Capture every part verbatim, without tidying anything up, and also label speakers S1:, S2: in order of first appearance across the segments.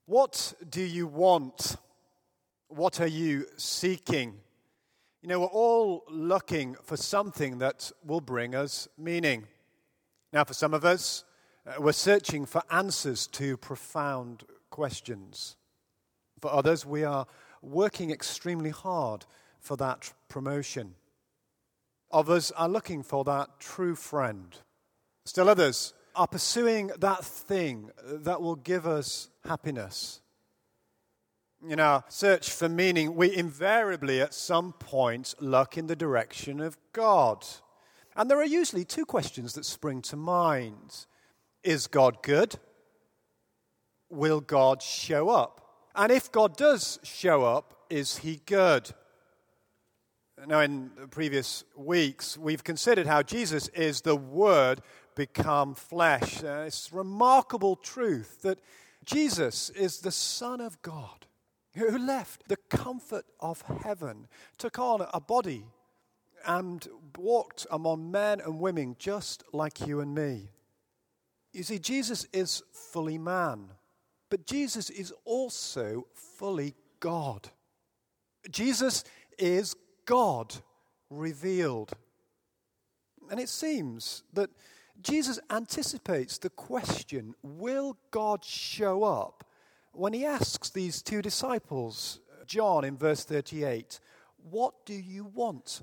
S1: What do you want? What are you seeking? You know, we're all looking for something that will bring us meaning. Now, for some of us, uh, we're searching for answers to profound questions. For others, we are working extremely hard for that promotion. Others are looking for that true friend. Still others are pursuing that thing that will give us happiness. In our search for meaning, we invariably at some point look in the direction of God. And there are usually two questions that spring to mind. Is God good? Will God show up? And if God does show up, is he good? Now, in previous weeks, we've considered how Jesus is the Word become flesh. Uh, it's a remarkable truth that Jesus is the Son of God, who left the comfort of heaven, took on a body, and walked among men and women just like you and me. You see, Jesus is fully man, but Jesus is also fully God. Jesus is God revealed. And it seems that Jesus anticipates the question, will God show up, when he asks these two disciples, John in verse thirty-eight, what do you want?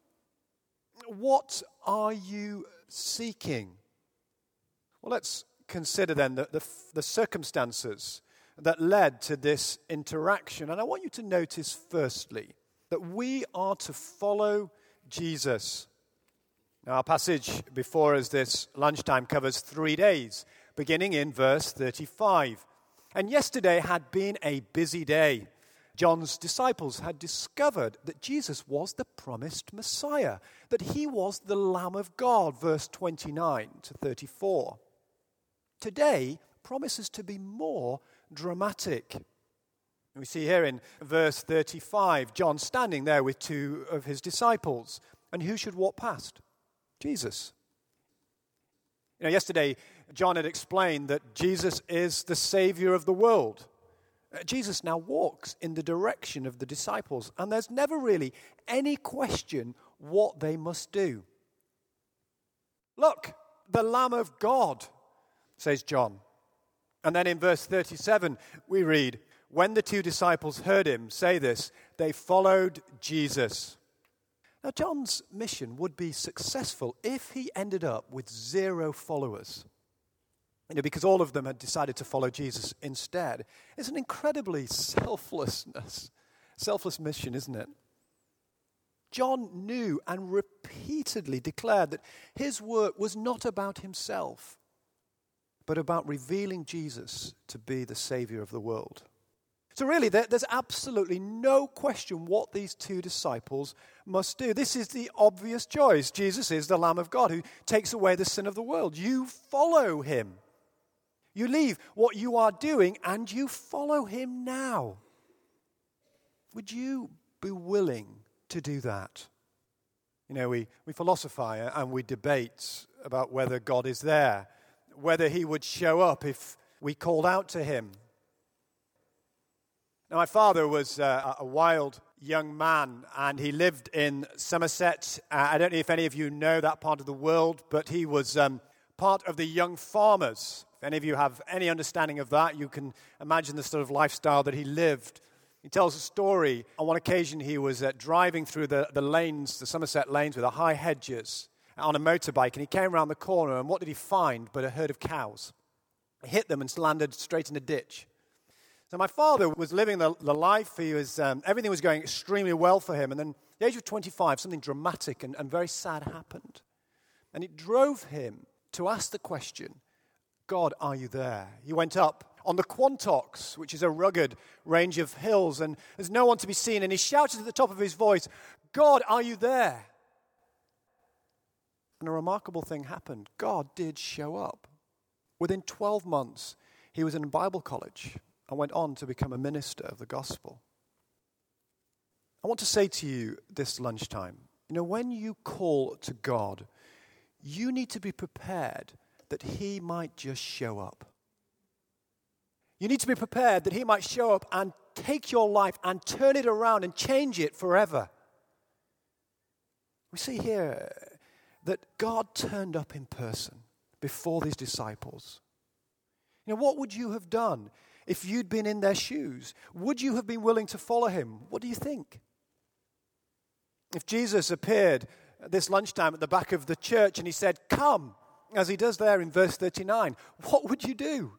S1: What are you seeking? Well, let's consider then the, the, the circumstances that led to this interaction. And I want you to notice firstly that we are to follow Jesus. Now, our passage before us this lunchtime covers three days, beginning in verse thirty-five. And yesterday had been a busy day. John's disciples had discovered that Jesus was the promised Messiah, that he was the Lamb of God, verse twenty-nine to thirty-four. Today promises to be more dramatic. We see here in verse thirty-five, John standing there with two of his disciples. And who should walk past? Jesus. You know, yesterday, John had explained that Jesus is the Savior of the world. Jesus now walks in the direction of the disciples, and there's never really any question what they must do. Look, the Lamb of God, says John. And then in verse thirty-seven, we read, when the two disciples heard him say this, they followed Jesus. Now, John's mission would be successful if he ended up with zero followers. You know, because all of them had decided to follow Jesus instead. It's an incredibly selflessness, selfless mission, isn't it? John knew and repeatedly declared that his work was not about himself, but about revealing Jesus to be the Savior of the world. So really, there's absolutely no question what these two disciples must do. This is the obvious choice. Jesus is the Lamb of God who takes away the sin of the world. You follow him. You leave what you are doing and you follow him now. Would you be willing to do that? You know, we, we philosophize and we debate about whether God is there, whether he would show up if we called out to him. Now, my father was uh, a wild young man, and he lived in Somerset. Uh, I don't know if any of you know that part of the world, but he was um, part of the young farmers. If any of you have any understanding of that, you can imagine the sort of lifestyle that he lived. He tells a story. On one occasion, he was uh, driving through the, the lanes, the Somerset lanes, with the high hedges on a motorbike, and he came around the corner, and what did he find but a herd of cows? He hit them and landed straight in a ditch. So my father was living the, the life. He was um, everything was going extremely well for him. And then at the age of twenty-five, something dramatic and, and very sad happened. And it drove him to ask the question, God, are you there? He went up on the Quantocks, which is a rugged range of hills, and there's no one to be seen. And he shouted at the top of his voice, God, are you there? And a remarkable thing happened. God did show up. Within twelve months, he was in Bible college and went on to become a minister of the gospel. I want to say to you this lunchtime, you know, when you call to God, you need to be prepared that he might just show up. You need to be prepared that he might show up and take your life and turn it around and change it forever. We see here that God turned up in person before these disciples. You know, what would you have done if you'd been in their shoes? Would you have been willing to follow him? What do you think? If Jesus appeared at this lunchtime at the back of the church and he said, "Come," as he does there in verse thirty-nine, what would you do?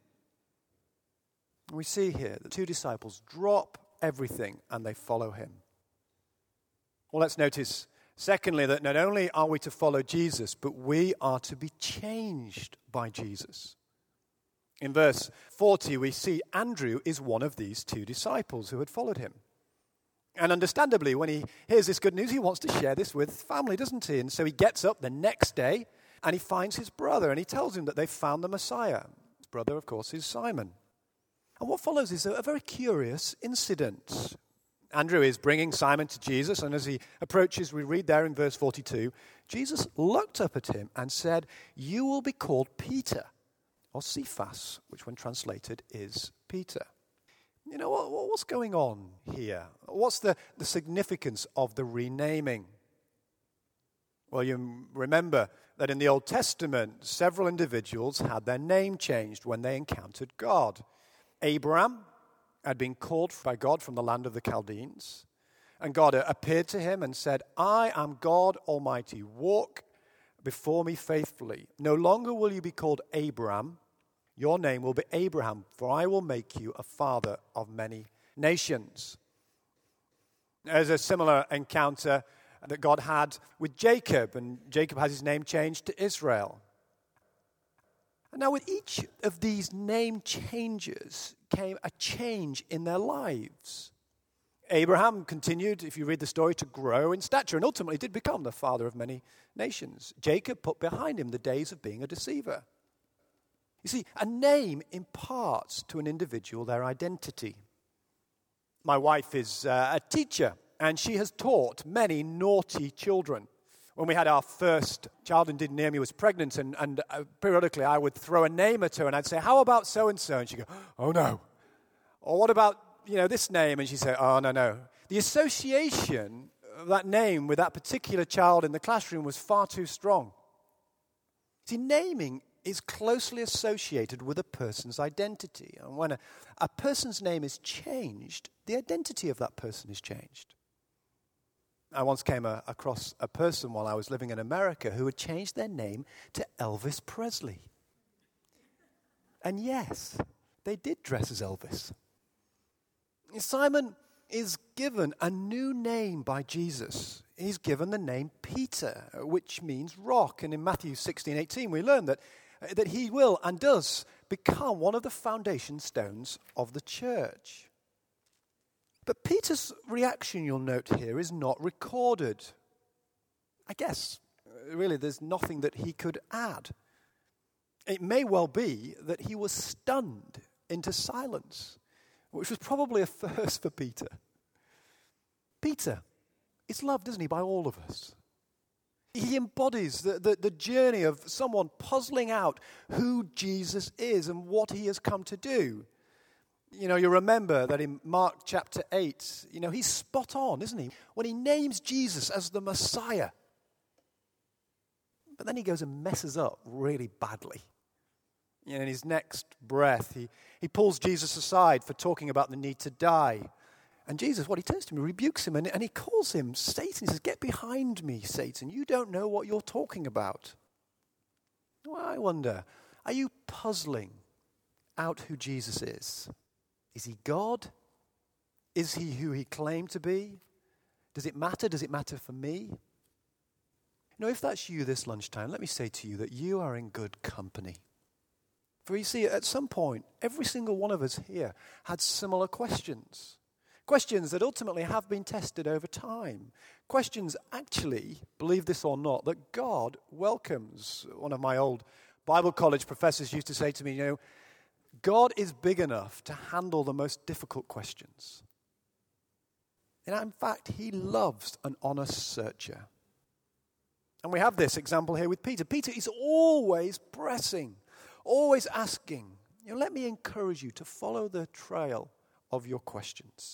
S1: We see here the two disciples drop everything and they follow him. Well, let's notice, secondly, that not only are we to follow Jesus, but we are to be changed by Jesus. In verse forty, we see Andrew is one of these two disciples who had followed him. And understandably, when he hears this good news, he wants to share this with family, doesn't he? And so he gets up the next day and he finds his brother and he tells him that they've found the Messiah. His brother, of course, is Simon. And what follows is a, a very curious incident. Andrew is bringing Simon to Jesus, and as he approaches, we read there in verse forty-two, Jesus looked up at him and said, "You will be called Peter," or Cephas, which when translated is Peter. You know, what, what's going on here? What's the, the significance of the renaming? Well, you remember that in the Old Testament, several individuals had their name changed when they encountered God. Abraham had been called by God from the land of the Chaldeans, and God appeared to him and said, "I am God Almighty. Walk before me faithfully. No longer will you be called Abram. Your name will be Abraham, for I will make you a father of many nations." There's a similar encounter that God had with Jacob, and Jacob has his name changed to Israel. And now with each of these name changes came a change in their lives. Abraham continued, if you read the story, to grow in stature and ultimately did become the father of many nations. Jacob put behind him the days of being a deceiver. You see, a name imparts to an individual their identity. My wife is uh, a teacher, and she has taught many naughty children. When we had our first child, indeed Naomi was pregnant, and, and uh, periodically I would throw a name at her, and I'd say, "How about so-and-so?" And she'd go, "Oh, no." Or what about, you know, this name? And she'd say, "Oh, no, no." The association of that name with that particular child in the classroom was far too strong. See, naming is closely associated with a person's identity. And when a, a person's name is changed, the identity of that person is changed. I once came a, across a person while I was living in America who had changed their name to Elvis Presley. And yes, they did dress as Elvis. Simon is given a new name by Jesus. He's given the name Peter, which means rock. And in Matthew sixteen eighteen, we learn that, that he will and does become one of the foundation stones of the church. But Peter's reaction, you'll note here, is not recorded. I guess, really, there's nothing that he could add. It may well be that he was stunned into silence, which was probably a first for Peter. Peter is loved, isn't he, by all of us. He embodies the, the, the journey of someone puzzling out who Jesus is and what he has come to do. You know, you remember that in Mark chapter eight, you know, he's spot on, isn't he? When he names Jesus as the Messiah. But then he goes and messes up really badly. You know, in his next breath, he, he pulls Jesus aside for talking about the need to die. And Jesus, what he turns to him, he rebukes him, and, and he calls him Satan. He says, "Get behind me, Satan. You don't know what you're talking about." Well, I wonder, are you puzzling out who Jesus is? Is he God? Is he who he claimed to be? Does it matter? Does it matter for me? You know, if that's you this lunchtime, let me say to you that you are in good company. For you see, at some point, every single one of us here had similar questions. Questions that ultimately have been tested over time. Questions, actually, believe this or not, that God welcomes. One of my old Bible college professors used to say to me, you know, God is big enough to handle the most difficult questions. And in fact, he loves an honest searcher. And we have this example here with Peter. Peter is always pressing, always asking, you know, let me encourage you to follow the trail of your questions.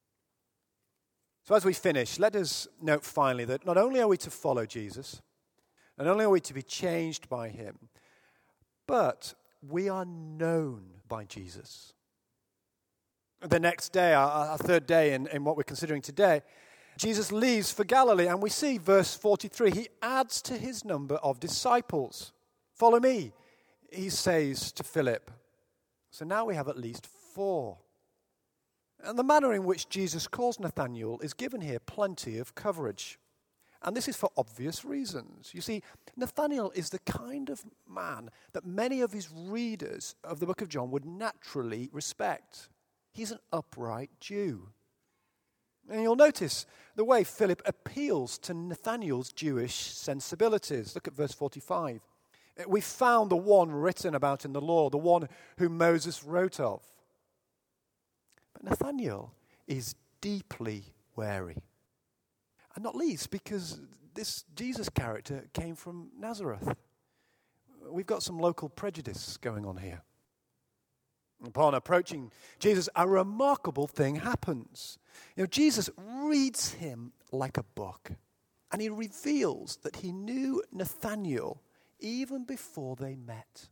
S1: So as we finish, let us note finally that not only are we to follow Jesus, not only are we to be changed by him, but we are known by Jesus. The next day, our, our third day in, in what we're considering today, Jesus leaves for Galilee, and we see verse forty-three, he adds to his number of disciples. Follow me, he says to Philip. So now we have at least four. And the manner in which Jesus calls Nathanael is given here plenty of coverage. And this is for obvious reasons. You see, Nathanael is the kind of man that many of his readers of the book of John would naturally respect. He's an upright Jew. And you'll notice the way Philip appeals to Nathanael's Jewish sensibilities. Look at verse forty-five. We found the one written about in the law, the one whom Moses wrote of. But Nathanael is deeply wary. And not least because this Jesus character came from Nazareth. We've got some local prejudice going on here. Upon approaching Jesus, a remarkable thing happens. You know, Jesus reads him like a book, and he reveals that he knew Nathanael even before they met.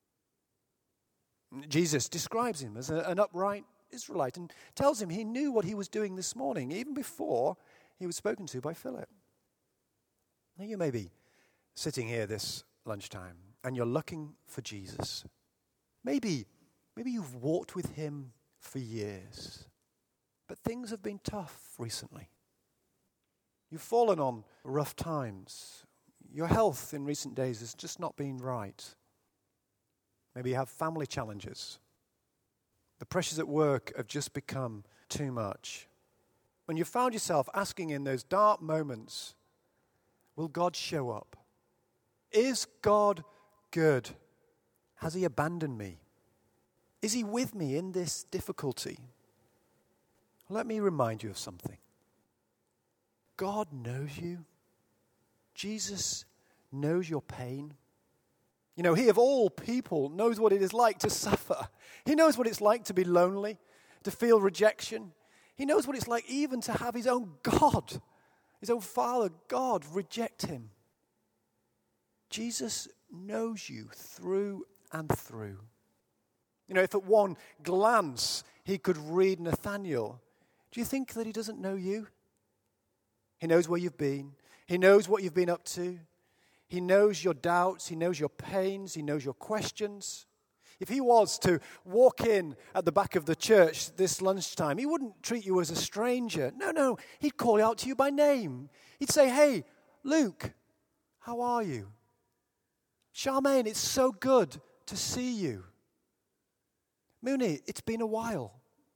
S1: Jesus describes him as a, an upright Israelite and tells him he knew what he was doing this morning, even before he was spoken to by Philip. Now you may be sitting here this lunchtime, and you're looking for Jesus. Maybe Maybe you've walked with him for years, but things have been tough recently. You've fallen on rough times. Your health in recent days has just not been right. Maybe you have family challenges. The pressures at work have just become too much. When you found yourself asking in those dark moments, will God show up? Is God good? Has he abandoned me? Is he with me in this difficulty? Let me remind you of something. God knows you. Jesus knows your pain. You know, he of all people knows what it is like to suffer. He knows what it's like to be lonely, to feel rejection. He knows what it's like even to have his own God, his own Father, God, reject him. Jesus knows you through and through. You know, if at one glance he could read Nathanael, do you think that he doesn't know you? He knows where you've been. He knows what you've been up to. He knows your doubts. He knows your pains. He knows your questions. If he was to walk in at the back of the church this lunchtime, he wouldn't treat you as a stranger. No, no, he'd call out to you by name. He'd say, hey, Luke, how are you? Charmaine, it's so good to see you. Mooney, it's been a while.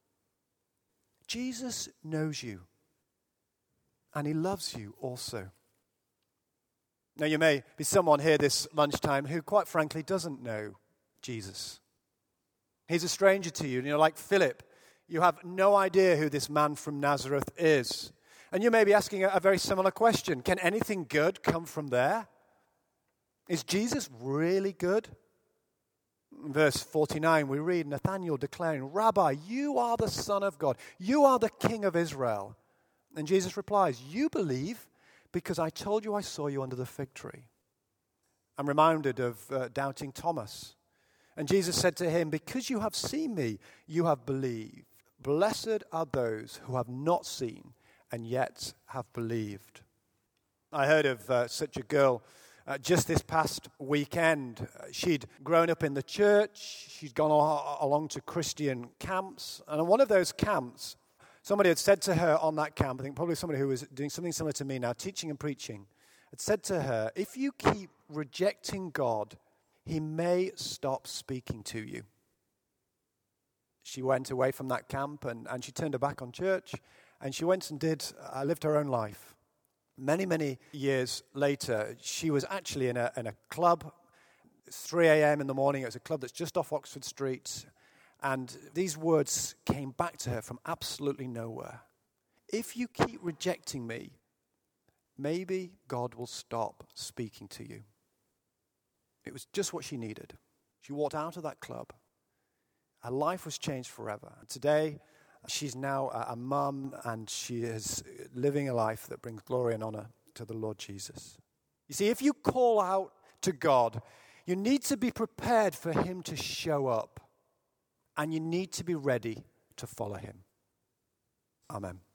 S1: Jesus knows you, and he loves you also. Now, you may be someone here this lunchtime who, quite frankly, doesn't know Jesus. He's a stranger to you. You know, like Philip, you have no idea who this man from Nazareth is. And you may be asking a, a very similar question. Can anything good come from there? Is Jesus really good? In verse forty-nine, we read Nathanael declaring, Rabbi, you are the Son of God. You are the King of Israel. And Jesus replies, you believe because I told you I saw you under the fig tree. I'm reminded of uh, doubting Thomas. And Jesus said to him, because you have seen me, you have believed. Blessed are those who have not seen and yet have believed. I heard of uh, such a girl Uh, just this past weekend. She'd grown up in the church. She'd gone al- along to Christian camps. And on one of those camps, somebody had said to her on that camp, I think probably somebody who was doing something similar to me now, teaching and preaching, had said to her, if you keep rejecting God, he may stop speaking to you. She went away from that camp and, and she turned her back on church, and she went and did, uh, lived her own life. Many, many years later, she was actually in a in a club. It's three a.m. in the morning. It was a club that's just off Oxford Street. And these words came back to her from absolutely nowhere. If you keep rejecting me, maybe God will stop speaking to you. It was just what she needed. She walked out of that club Her life was changed forever. Today, she's now a, a mum, and she is living a life that brings glory and honor to the Lord Jesus. You see, if you call out to God, you need to be prepared for him to show up, and you need to be ready to follow him. Amen.